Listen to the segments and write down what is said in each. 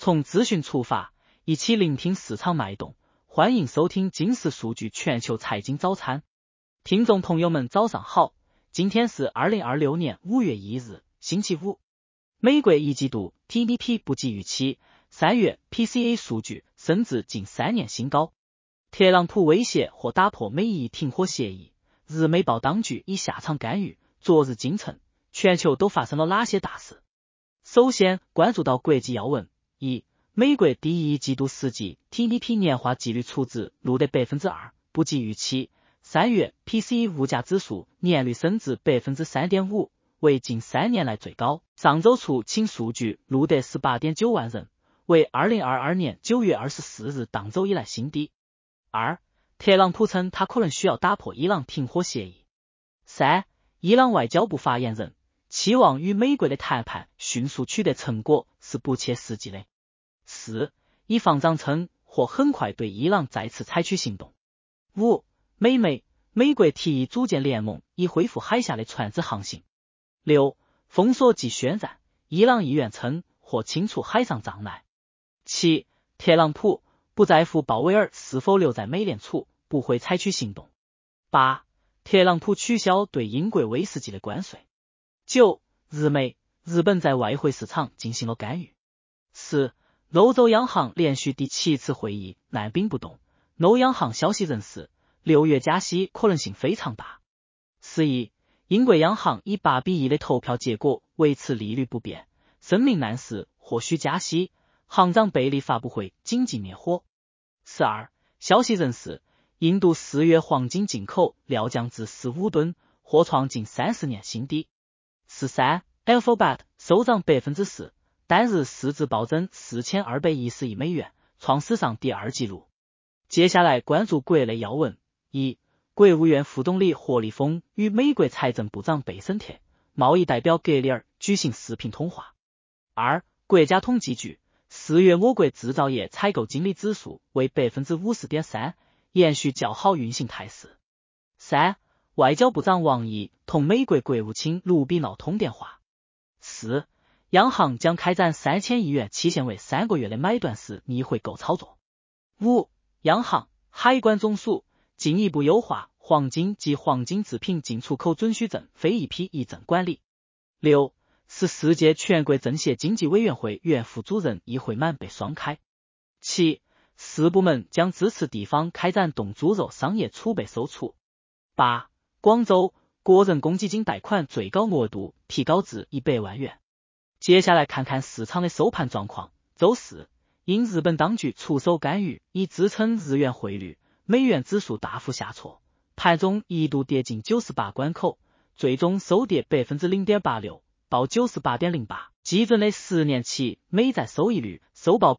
从资讯出发，一起聆听市场脉动。欢迎收听金石数据全球财经早餐。听众朋友们早上好，今天是2026年5月1日，星期五。美国一季度 GDP 不及预期，3月 PCE 数据升至近3年新高。特朗普威胁或打破美伊停火协议，日美报当局已下场干预。昨日京城，全球都发生了哪些大事？首先关注到国际要闻。一、美国第一季度实际 GDP 年化季率初值录得 2%， 不及预期。3月 PCE 物价指数年率升至 3.5%， 为近3年来最高。上周出请数据录得 18.9 万人，为2022年9月24日当周以来新低。二、特朗普称他可能需要打破伊朗停火协议。三、伊朗外交部发言人期望与美国的谈判迅速取得成果是不切实际的。四、以防长称或很快对伊朗再次采取行动。五、美国提议组建联盟以恢复海峡的船只航行。六、封锁即宣战，伊朗议员称或清除海上障碍。七、特朗普不在乎鲍威尔是否留在美联储，不会采取行动。八、特朗普取消对英国威士忌的关税。九、日本在外汇市场进行了干预。10. 欧洲央行连续第7次会议按兵不动。欧央行消息人士，6月加息可能性非常大。11. 英国央行以8-1的投票结果维持利率不变，声明暗示或许加息。行长贝利发布会紧急灭火。12. 消息人士，印度4月黄金进口料降至15吨，或创近30年新低。13. Alphabet 收涨 4%， 单日市值暴增4210亿美元，创史上第2纪录。接下来关注国内要闻。一、国务院副总理何立峰与美国财政部长贝森特、贸易代表格里尔举行视频通话。二、国家统计局4月我国制造业采购经理指数为 50.3%， 延续较好运行态势。三、外交部长王毅同美国国务卿卢比奥通电话。四、央行将开展3000亿元期限为3个月的买断式逆回购操作。五、央行、海关总署进一步优化黄金及黄金制品进出口准许证非一批一证管理。六、14届全国政协经济委员会原副主任议会满被双开。七、4部门将支持地方开展冻猪肉商业储备收储。八、广州个人公积金贷款最高额度提高至100万元。接下来看看市场的收盘状况。周四，因日本当局出手干预以支撑日元汇率，美元指数大幅下挫，盘中一度跌近98关口，最终收跌 0.86%， 报 98.08。基准的10年期美债收益率收报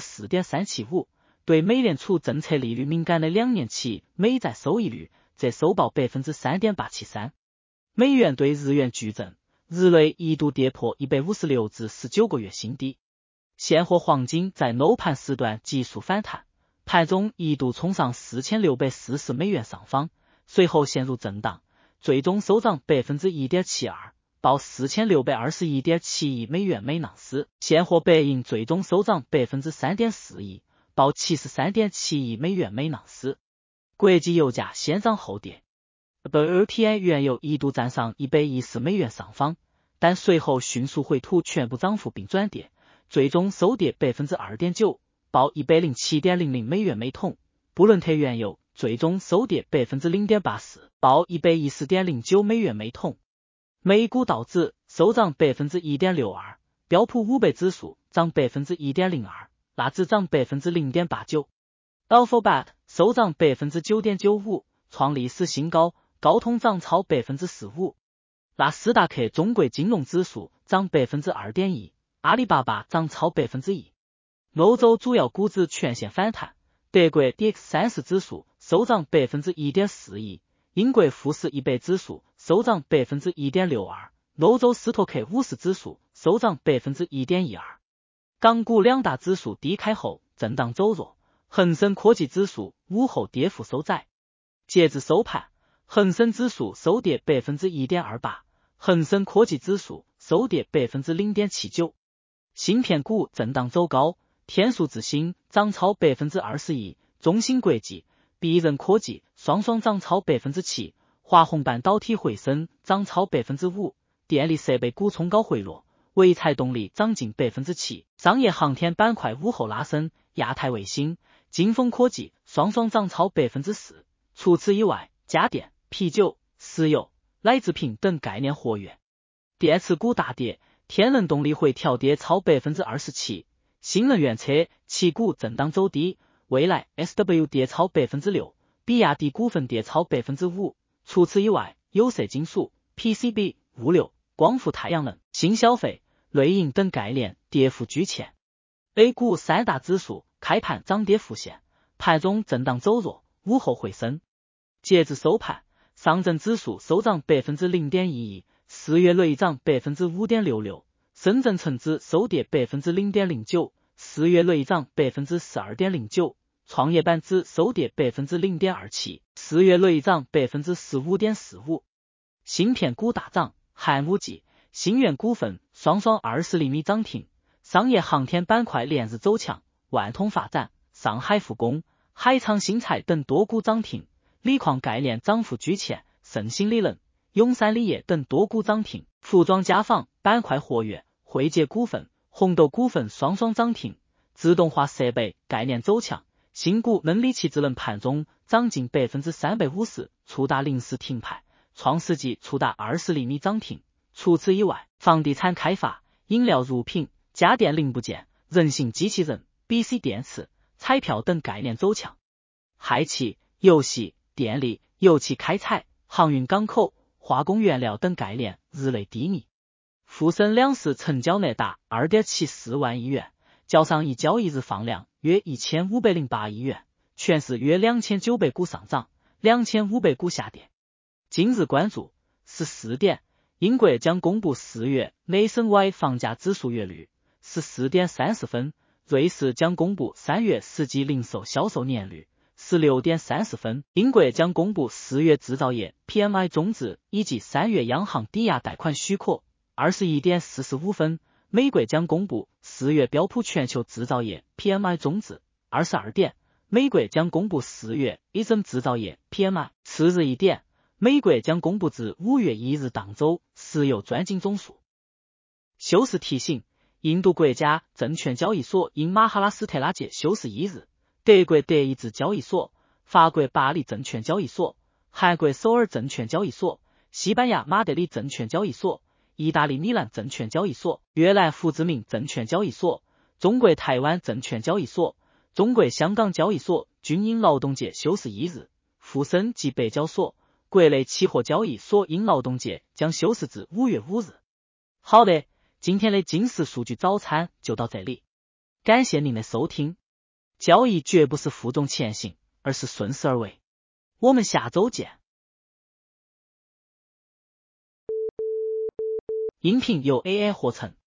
4.375%， 对美联储政策利率敏感的2年期美债收益率则收报 3.873%。美元对日元巨震，日内一度跌破156至19个月新低。现货黄金在楼盘时段急速反弹，盘中一度冲上4640美元上方，随后陷入震荡，最终收涨 1.72%， 报 4621.7亿美元每盎司。现货白银最终收涨 3.41%， 报 73.7亿美元每盎司。国际油价先涨后跌。WTI 原油一度站上114美元上方，但随后迅速回吐全部涨幅并转跌，最终收跌 2.9%， 报 107.00 美元每桶。布伦特原油最终收跌 0.84%， 报 110.09 美元每桶。美股道指收涨 1.62%， 标普500指数涨 1.02%， 纳指涨 0.89%。Alphabet 收涨 9.95%， 创历史新高，高通涨超 15%。纳斯达克中国金融指数涨 2.1%， 阿里巴巴涨超 1%。欧洲主要股指全线反弹，德国 DAX30 指数收涨 1.41%， 英国富时100指数收涨 1.62%， 欧洲斯托克50指数收涨 1.12%。港股两大指数低开后震荡走弱，恒生科技指数午后跌幅收窄。截至收盘，恒生指数收跌 1.28%， 恒生科技指数收跌 0.79%。芯片股震荡走高， 天数字星涨超21%，中芯国际、必人科技双双涨超7%，华虹半导体回升涨超5%，电力设备股冲高回落，潍柴动力涨近7%，商业航天板块午后拉升，亚太卫星、金风科技双双涨超4%。除此以外，家电、啤酒、石油、奶制品等概念活跃。电池股大跌，天能动力回调跌超27%，新能源车旗股震荡走低，蔚来 SW 跌超6%，比亚迪股份跌超5%。除此以外，有色金属、PCB、物流、光伏太阳能、新消费、内银等概念跌幅居前。A 股三大指数开盘涨跌互现，盘中震荡走弱，午后回升。截至收盘，上证指数收涨0.11%，四月累涨5.66%，深圳成指收跌0.09%，四月累涨12.09%，创业板指收跌0.27%，四月累涨15.45%。芯片股大涨，寒武纪、新源股份双双20厘米涨停，商业航天板块连日走强，万通发展、上海复工、海昌新材等多股涨停，锂矿概念涨幅居前，盛兴锂能、永山锂业等多股涨停，服装家纺板块活跃，汇捷股份、红豆股份双双涨停，自动化设备概念走强，新股能力气智能盘中涨近350%，触达临时停牌，创世纪触达20厘米涨停。除此以外，房地产开发、饮料乳品、家电零部件、人形机器人、BC 电池、彩票等概念走强。氦气、油系、电力、油气开采、航运港口、化工原料等概念日内低迷。沪深两市成交额达 2.74 万亿元，较上一交易日放量约1508亿元，全市约2900股上涨，2500股下跌。今日关注14点，英国将公布4月内省外房价指数月率。14点30分，瑞士将公布3月实际零售销售年率。16点30分，英国将公布4月制造业 PMI 终值以及3月央行抵押贷款许可。21点45分，美国将公布4月标普全球制造业 PMI 终值。22点，美国将公布4月 ISM 制造业 PMI。次日1点，美国将公布至5月1日当周石油钻井总数。休市提醒，印度国家证券交易所因马哈拉斯特拉节休市1日，德国德意志交易所、法国巴黎证券交易所、韩国首尔证券交易所、西班牙马德里证券交易所、意大利米兰证券交易所、越南胡志明证券交易所、中国台湾证券交易所、中国香港交易所均因劳动节休市1日，沪深及北交所、国内期货交易所因劳动节将休市至5月5日。好的，今天的金石数据早餐就到这里，感谢您的收听。交易绝不是负重前行，而是顺势而为。我们下周见。音频由 AI 合成，